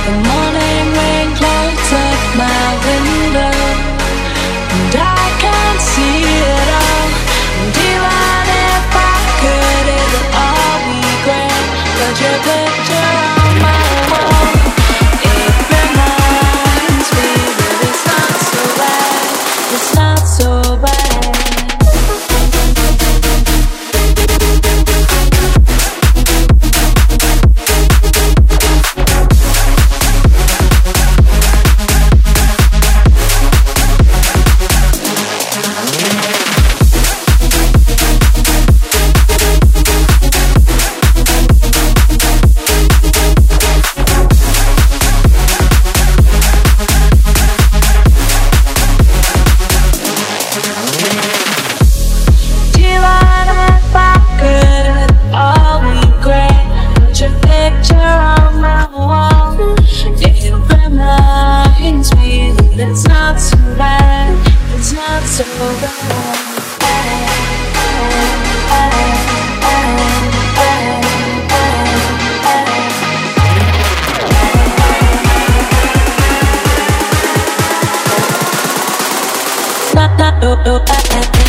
The morning rain clouds up my window, and I can't see it all. And even if I could, it would all be great. But your picture on my wall, it reminds me that it's not so bad. It's not so bad. It's not so bad, it's not so bad. Not, oh, oh,